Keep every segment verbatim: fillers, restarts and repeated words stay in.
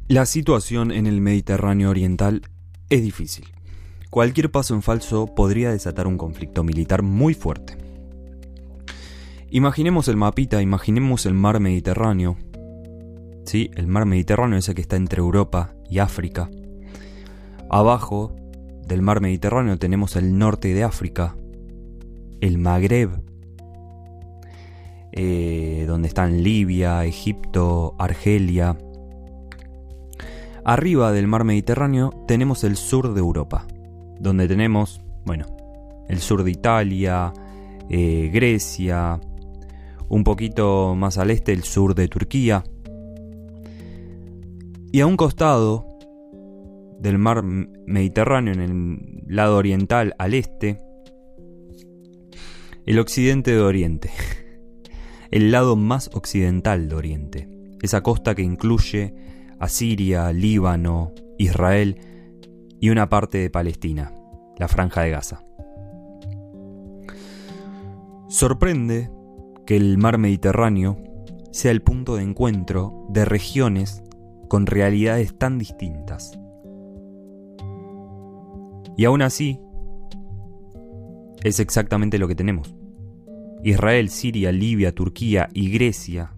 La situación en el Mediterráneo oriental es difícil. Cualquier paso en falso podría desatar un conflicto militar muy fuerte. Imaginemos el mapita, imaginemos el mar Mediterráneo. Sí, el mar Mediterráneo es el que está entre Europa y África. Abajo del mar Mediterráneo tenemos el norte de África, el Magreb, eh, donde están Libia, Egipto, Argelia. Arriba del mar Mediterráneo tenemos el sur de Europa, donde tenemos, bueno, el sur de Italia, eh, Grecia, un poquito más al este el sur de Turquía. Y a un costado del mar Mediterráneo, en el lado oriental al este, el occidente de Oriente, el lado más occidental de Oriente, esa costa que incluye a Siria, Líbano, Israel y una parte de Palestina, la Franja de Gaza. Sorprende que el mar Mediterráneo sea el punto de encuentro de regiones con realidades tan distintas. Y aún así, es exactamente lo que tenemos. Israel, Siria, Libia, Turquía y Grecia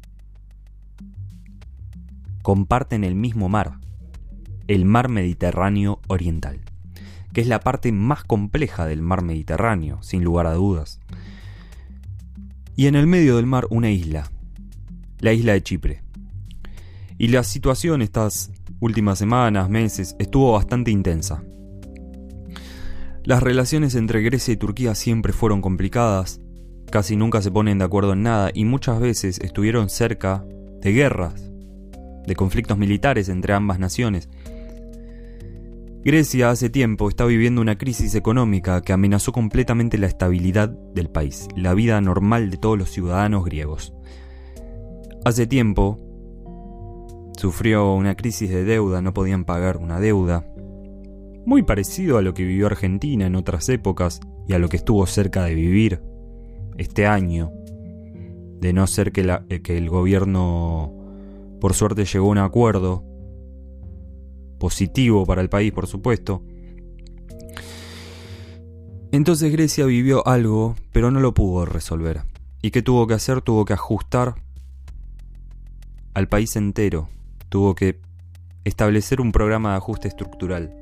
comparten el mismo mar, el mar Mediterráneo oriental, que es la parte más compleja del mar Mediterráneo, sin lugar a dudas. Y en el medio del mar una isla, la isla de Chipre. Y la situación estas últimas semanas, meses, estuvo bastante intensa. Las relaciones entre Grecia y Turquía siempre fueron complicadas, casi nunca se ponen de acuerdo en nada y muchas veces estuvieron cerca de guerras, de conflictos militares entre ambas naciones. Grecia hace tiempo está viviendo una crisis económica que amenazó completamente la estabilidad del país, la vida normal de todos los ciudadanos griegos. Hace tiempo sufrió una crisis de deuda, no podían pagar una deuda, muy parecido a lo que vivió Argentina en otras épocas y a lo que estuvo cerca de vivir este año, de no ser que, la, que el gobierno por suerte llegó a un acuerdo positivo para el país, por supuesto. Entonces Grecia vivió algo, pero no lo pudo resolver. ¿Y qué tuvo que hacer? Tuvo que ajustar al país entero. Tuvo que establecer un programa de ajuste estructural.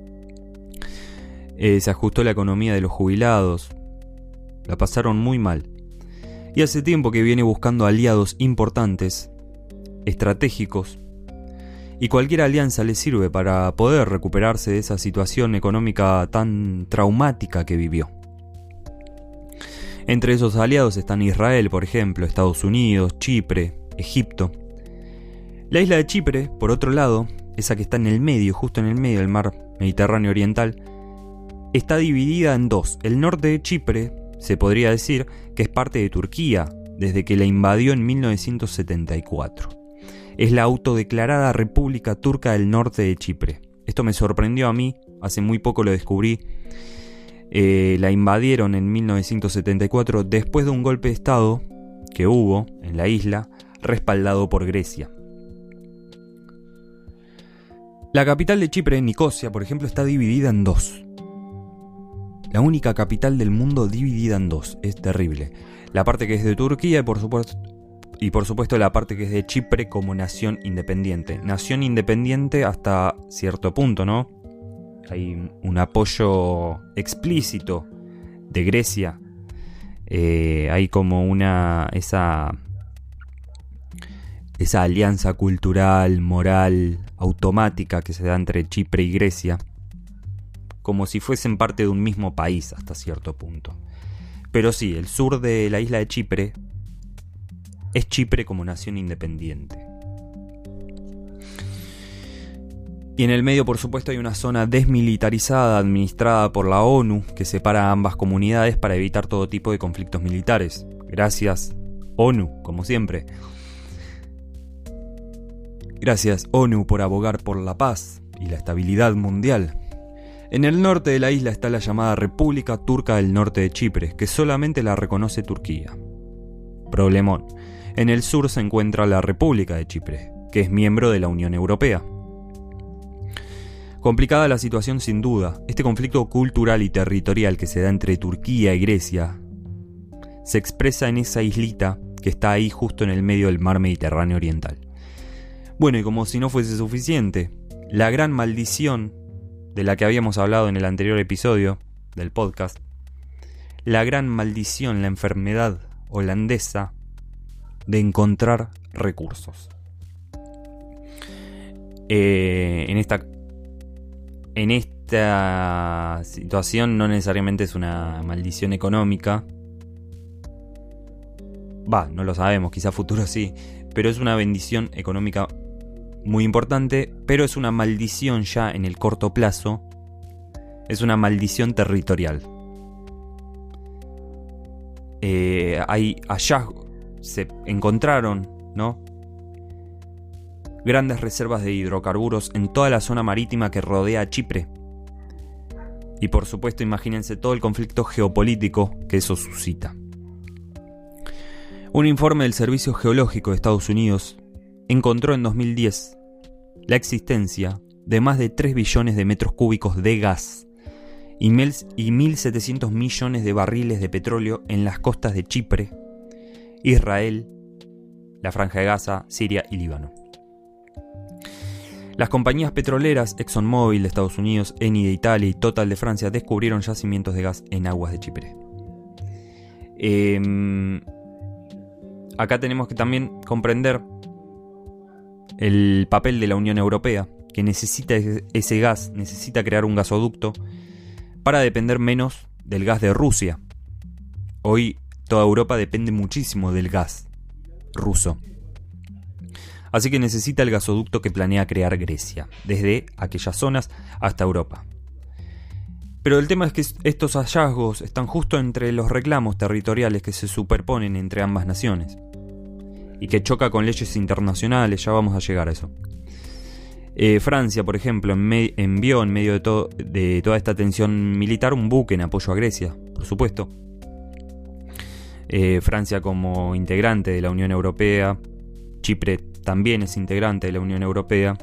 Eh, se ajustó la economía de los jubilados. La pasaron muy mal. Y hace tiempo que viene buscando aliados importantes, estratégicos, y cualquier alianza le sirve para poder recuperarse de esa situación económica tan traumática que vivió. Entre esos aliados están Israel, por ejemplo, Estados Unidos, Chipre, Egipto. La isla de Chipre, por otro lado, esa que está en el medio, justo en el medio del mar Mediterráneo oriental, está dividida en dos. El norte de Chipre, se podría decir, que es parte de Turquía, desde que la invadió en mil novecientos setenta y cuatro. Es la autodeclarada República Turca del Norte de Chipre. Esto me sorprendió a mí, hace muy poco lo descubrí. Eh, la invadieron en mil novecientos setenta y cuatro después de un golpe de estado que hubo en la isla, respaldado por Grecia. La capital de Chipre, Nicosia, por ejemplo, está dividida en dos. La única capital del mundo dividida en dos. Es terrible. La parte que es de Turquía y por supuesto, y por supuesto la parte que es de Chipre como nación independiente. Nación independiente hasta cierto punto, ¿no? Hay un apoyo explícito de Grecia. Eh, hay como una... esa... esa alianza cultural, moral, automática que se da entre Chipre y Grecia, como si fuesen parte de un mismo país hasta cierto punto. Pero sí, el sur de la isla de Chipre es Chipre como nación independiente. Y en el medio, por supuesto, hay una zona desmilitarizada administrada por la ONU que separa a ambas comunidades para evitar todo tipo de conflictos militares. Gracias, ONU, como siempre. Gracias, ONU, por abogar por la paz y la estabilidad mundial. En el norte de la isla está la llamada República Turca del Norte de Chipre, que solamente la reconoce Turquía. Problemón. En el sur se encuentra la República de Chipre, que es miembro de la Unión Europea. Complicada la situación sin duda. Este conflicto cultural y territorial que se da entre Turquía y Grecia se expresa en esa islita que está ahí justo en el medio del mar Mediterráneo oriental. Bueno, y como si no fuese suficiente, la gran maldición de la que habíamos hablado en el anterior episodio del podcast, la gran maldición, la enfermedad holandesa de encontrar recursos. Eh, en esta en esta situación no necesariamente es una maldición económica. Va, no lo sabemos, quizá futuro sí, pero es una bendición económica muy importante, pero es una maldición ya en el corto plazo, es una maldición territorial. Eh, hay hallazgos, se encontraron, ¿no?, grandes reservas de hidrocarburos en toda la zona marítima que rodea a Chipre. Y por supuesto, imagínense todo el conflicto geopolítico que eso suscita. Un informe del Servicio Geológico de Estados Unidos encontró en dos mil diez la existencia de más de tres billones de metros cúbicos de gas y mil setecientos millones de barriles de petróleo en las costas de Chipre, Israel, la Franja de Gaza, Siria y Líbano. Las compañías petroleras ExxonMobil de Estados Unidos, Eni de Italia y Total de Francia descubrieron yacimientos de gas en aguas de Chipre. Eh, acá tenemos que también comprender el papel de la Unión Europea, que necesita ese gas, necesita crear un gasoducto para depender menos del gas de Rusia. Hoy toda Europa depende muchísimo del gas ruso. Así que necesita el gasoducto que planea crear Grecia, desde aquellas zonas hasta Europa. Pero el tema es que estos hallazgos están justo entre los reclamos territoriales que se superponen entre ambas naciones y que choca con leyes internacionales, ya vamos a llegar a eso. Eh, Francia, por ejemplo, enme- envió en medio de, to- de toda esta tensión militar un buque en apoyo a Grecia, por supuesto. Eh, Francia como integrante de la Unión Europea, Chipre también es integrante de la Unión Europea,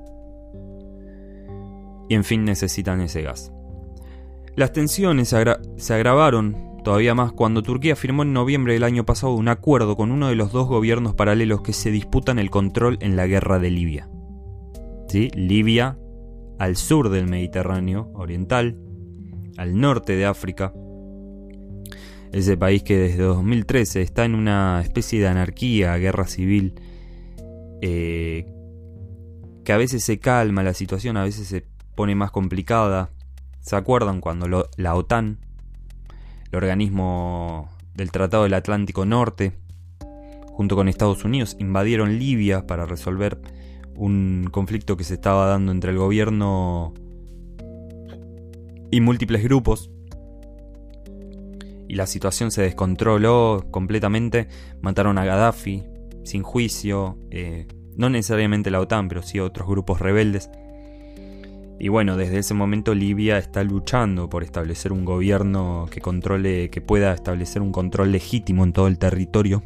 y en fin necesitan ese gas. Las tensiones se, agra- se agravaron todavía más cuando Turquía firmó en noviembre del año pasado un acuerdo con uno de los dos gobiernos paralelos que se disputan el control en la guerra de Libia. ¿Sí? Libia, al sur del Mediterráneo oriental, al norte de África. Ese país que desde dos mil trece está en una especie de anarquía, guerra civil, eh, que a veces se calma la situación, a veces se pone más complicada. ¿Se acuerdan cuando lo, la OTAN, el organismo del Tratado del Atlántico Norte, junto con Estados Unidos, invadieron Libia para resolver un conflicto que se estaba dando entre el gobierno y múltiples grupos? Y la situación se descontroló completamente. Mataron a Gaddafi sin juicio, eh, no necesariamente la OTAN, pero sí otros grupos rebeldes. Y bueno, desde ese momento Libia está luchando por establecer un gobierno que controle, que pueda establecer un control legítimo en todo el territorio.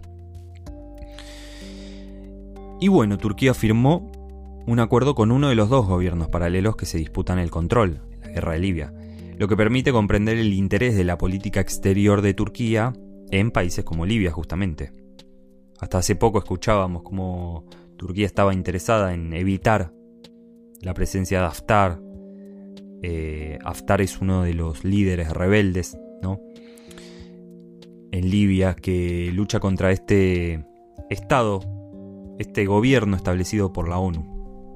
Y bueno, Turquía firmó un acuerdo con uno de los dos gobiernos paralelos que se disputan el control en la guerra de Libia, lo que permite comprender el interés de la política exterior de Turquía en países como Libia, justamente. Hasta hace poco escuchábamos cómo Turquía estaba interesada en evitar la presencia de Haftar. Eh, Haftar es uno de los líderes rebeldes, ¿no?, en Libia, que lucha contra este estado, este gobierno establecido por la ONU.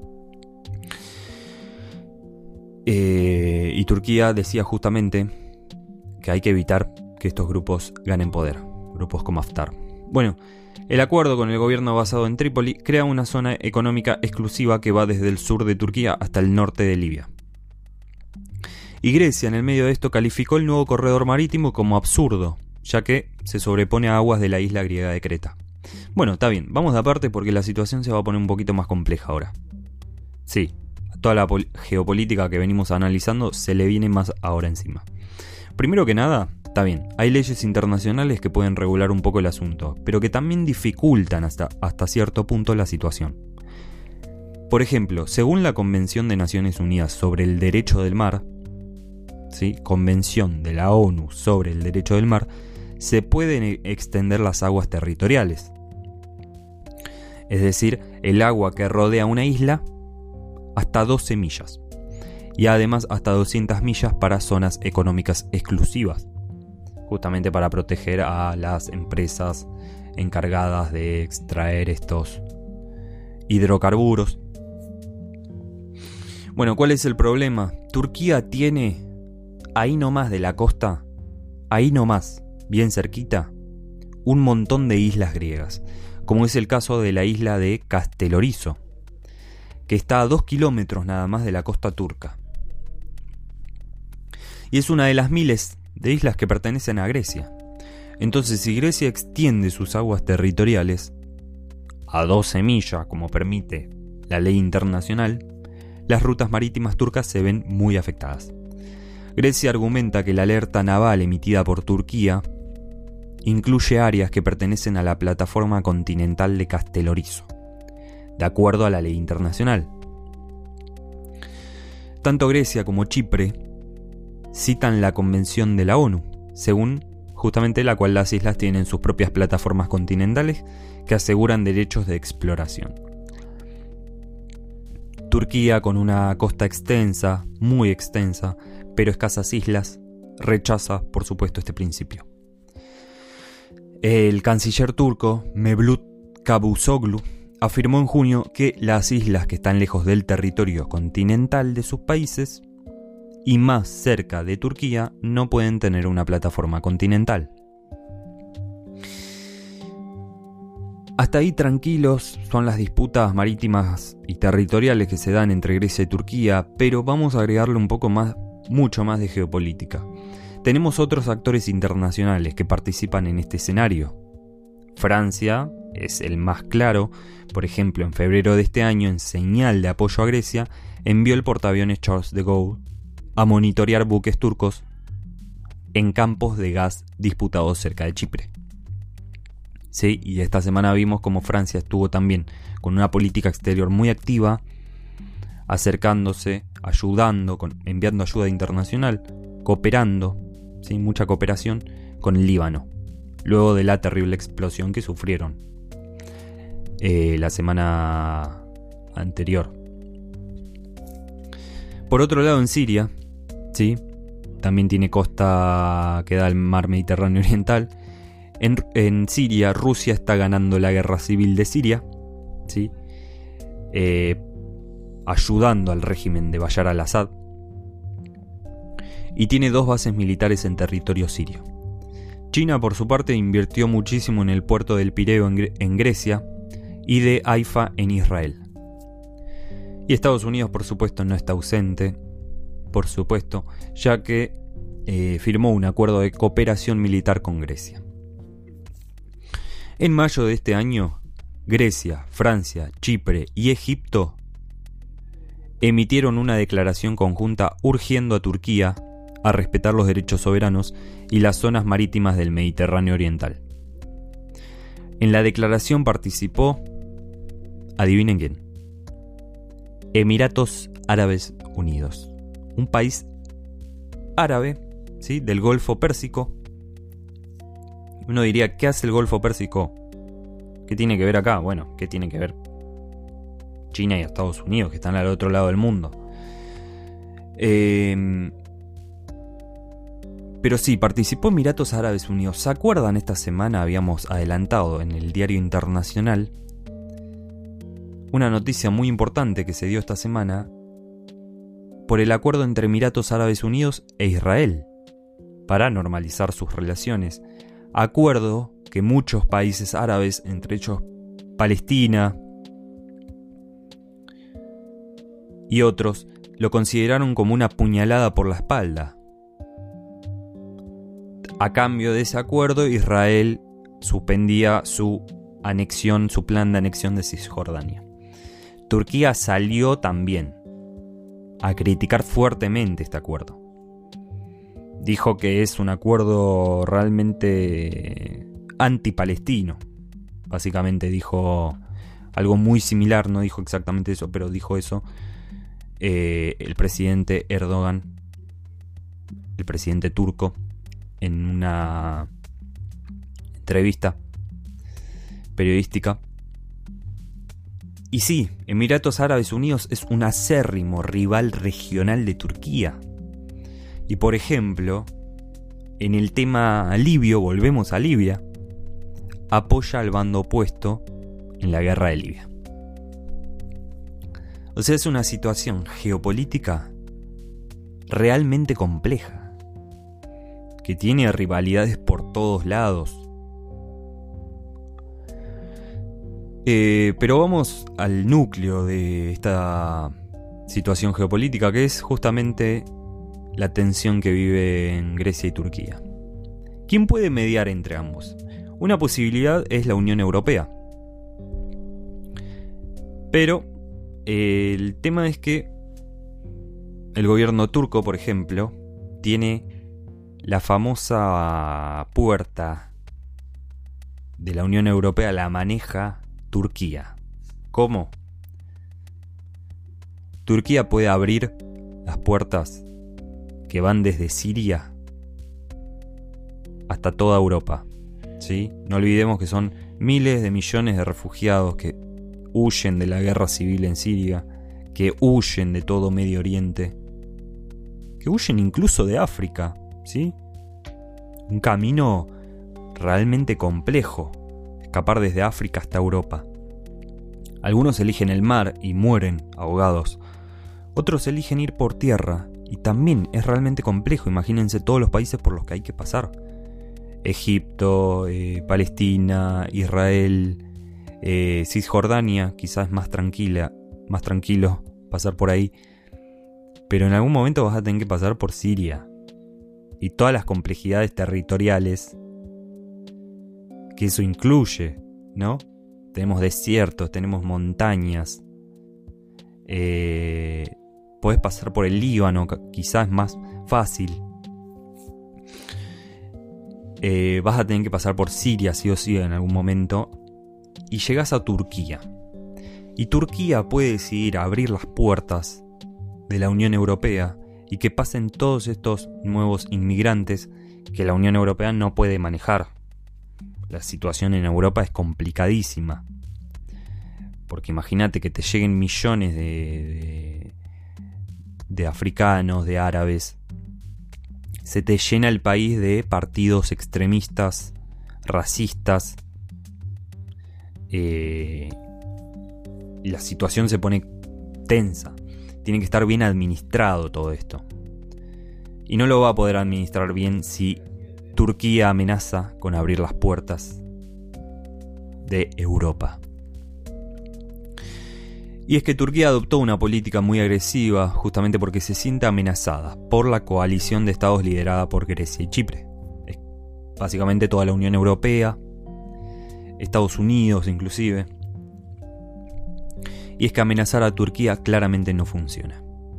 Eh, y Turquía decía justamente que hay que evitar que estos grupos ganen poder, grupos como Haftar. Bueno, el acuerdo con el gobierno basado en Trípoli crea una zona económica exclusiva que va desde el sur de Turquía hasta el norte de Libia. Y Grecia, en el medio de esto, calificó el nuevo corredor marítimo como absurdo, ya que se sobrepone a aguas de la isla griega de Creta. Bueno, está bien, vamos de aparte porque la situación se va a poner un poquito más compleja ahora. Sí, toda la pol- geopolítica que venimos analizando se le viene más ahora encima. Primero que nada, está bien, hay leyes internacionales que pueden regular un poco el asunto, pero que también dificultan hasta, hasta cierto punto la situación. Por ejemplo, según la Convención de Naciones Unidas sobre el Derecho del Mar, ¿sí? Convención de la ONU sobre el Derecho del Mar, se pueden extender las aguas territoriales. Es decir, el agua que rodea una isla hasta doce millas. Y además hasta doscientas millas para zonas económicas exclusivas. Justamente para proteger a las empresas encargadas de extraer estos hidrocarburos. Bueno, ¿cuál es el problema? Turquía tiene ahí nomás de la costa, ahí nomás, bien cerquita, un montón de islas griegas, como es el caso de la isla de Castellorizo, que está a dos kilómetros nada más de la costa turca. Y es una de las miles de islas que pertenecen a Grecia. Entonces, si Grecia extiende sus aguas territoriales a doce millas, como permite la ley internacional, las rutas marítimas turcas se ven muy afectadas. Grecia argumenta que la alerta naval emitida por Turquía incluye áreas que pertenecen a la plataforma continental de Castellorizo, de acuerdo a la ley internacional. Tanto Grecia como Chipre citan la Convención de la ONU, según justamente la cual las islas tienen sus propias plataformas continentales que aseguran derechos de exploración. Turquía, con una costa extensa, muy extensa, pero escasas islas, rechaza, por supuesto, este principio. El canciller turco, Mevlut Cavusoglu, afirmó en junio que las islas que están lejos del territorio continental de sus países y más cerca de Turquía no pueden tener una plataforma continental. Hasta ahí tranquilos son las disputas marítimas y territoriales que se dan entre Grecia y Turquía, pero vamos a agregarle un poco más, mucho más de geopolítica. Tenemos otros actores internacionales que participan en este escenario. Francia es el más claro. Por ejemplo, en febrero de este año, en señal de apoyo a Grecia, envió el portaaviones Charles de Gaulle a monitorear buques turcos en campos de gas disputados cerca de Chipre. Sí, y esta semana vimos cómo Francia estuvo también con una política exterior muy activa, acercándose, ayudando, con, enviando ayuda internacional, cooperando, ¿sí? Mucha cooperación con el Líbano, luego de la terrible explosión que sufrieron eh, la semana anterior. Por otro lado, en Siria, ¿sí? También tiene costa que da al mar Mediterráneo Oriental. En, en Siria, Rusia está ganando la guerra civil de Siria, ¿sí? Eh, ayudando al régimen de Bashar al-Assad. Y tiene dos bases militares en territorio sirio. China, por su parte, invirtió muchísimo en el puerto del Pireo en, Gre- en Grecia y de Haifa en Israel. Y Estados Unidos, por supuesto, no está ausente, por supuesto, ya que eh, firmó un acuerdo de cooperación militar con Grecia. En mayo de este año, Grecia, Francia, Chipre y Egipto emitieron una declaración conjunta urgiendo a Turquía a respetar los derechos soberanos y las zonas marítimas del Mediterráneo Oriental. En la declaración participó, adivinen quién, Emiratos Árabes Unidos, un país árabe, ¿sí? Del Golfo Pérsico. Uno diría, ¿qué hace el Golfo Pérsico? ¿Qué tiene que ver acá? Bueno, ¿qué tiene que ver China y Estados Unidos, que están al otro lado del mundo? Eh, pero sí, participó Emiratos Árabes Unidos. ¿Se acuerdan? Esta semana habíamos adelantado en el diario internacional una noticia muy importante que se dio esta semana por el acuerdo entre Emiratos Árabes Unidos e Israel para normalizar sus relaciones. Acuerdo que muchos países árabes, entre ellos Palestina y otros, lo consideraron como una puñalada por la espalda. A cambio de ese acuerdo, Israel suspendía su anexión, su plan de anexión de Cisjordania. Turquía salió también a criticar fuertemente este acuerdo. Dijo que es un acuerdo realmente antipalestino. Básicamente dijo algo muy similar, no dijo exactamente eso, pero dijo eso eh, el presidente Erdogan, el presidente turco, en una entrevista periodística. Y sí, Emiratos Árabes Unidos es un acérrimo rival regional de Turquía. Y por ejemplo, en el tema libio, volvemos a Libia, apoya al bando opuesto en la guerra de Libia. O sea, es una situación geopolítica realmente compleja, que tiene rivalidades por todos lados. Eh, pero vamos al núcleo de esta situación geopolítica, que es justamente la tensión que vive en Grecia y Turquía. ¿Quién puede mediar entre ambos? Una posibilidad es la Unión Europea. Pero eh, el tema es que el gobierno turco, por ejemplo, tiene la famosa puerta de la Unión Europea, la maneja Turquía. ¿Cómo? Turquía puede abrir las puertas que van desde Siria hasta toda Europa, ¿sí? No olvidemos que son miles de millones de refugiados que huyen de la guerra civil en Siria, que huyen de todo Medio Oriente, que huyen incluso de África, ¿sí? Un camino realmente complejo, escapar desde África hasta Europa. Algunos eligen el mar y mueren ahogados. Otros eligen ir por tierra y también es realmente complejo. Imagínense todos los países por los que hay que pasar. Egipto, eh, Palestina, Israel, eh, Cisjordania, quizás es más tranquila, más tranquilo pasar por ahí. Pero en algún momento vas a tener que pasar por Siria. Y todas las complejidades territoriales que eso incluye, ¿no? Tenemos desiertos, tenemos montañas. Eh, podés pasar por el Líbano, quizás es más fácil. Eh, vas a tener que pasar por Siria, sí o sí, en algún momento. Y llegás a Turquía. Y Turquía puede decidir abrir las puertas de la Unión Europea y que pasen todos estos nuevos inmigrantes que la Unión Europea no puede manejar. La situación en Europa es complicadísima. Porque imagínate que te lleguen millones de, de, de africanos, de árabes. Se te llena el país de partidos extremistas, racistas. Eh, y la situación se pone tensa. Tiene que estar bien administrado todo esto. Y no lo va a poder administrar bien si Turquía amenaza con abrir las puertas de Europa. Y es que Turquía adoptó una política muy agresiva justamente porque se siente amenazada por la coalición de estados liderada por Grecia y Chipre. Es básicamente toda la Unión Europea, Estados Unidos inclusive. Y es que amenazar a Turquía claramente no funciona.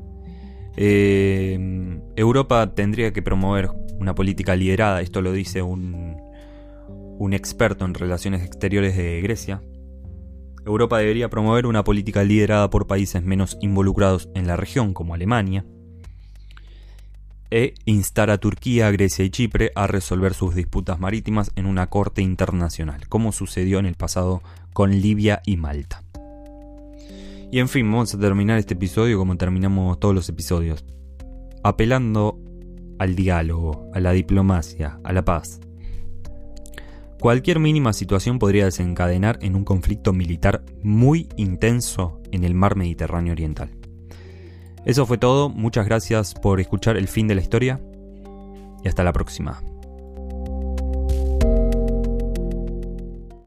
Eh, Europa tendría que promover una política liderada, esto lo dice un, un experto en relaciones exteriores de Grecia. Europa debería promover una política liderada por países menos involucrados en la región, como Alemania, e instar a Turquía, Grecia y Chipre a resolver sus disputas marítimas en una corte internacional, como sucedió en el pasado con Libia y Malta. Y en fin, vamos a terminar este episodio como terminamos todos los episodios, apelando al diálogo, a la diplomacia, a la paz. Cualquier mínima situación podría desencadenar en un conflicto militar muy intenso en el mar Mediterráneo Oriental. Eso fue todo, muchas gracias por escuchar El Fin de la Historia y hasta la próxima.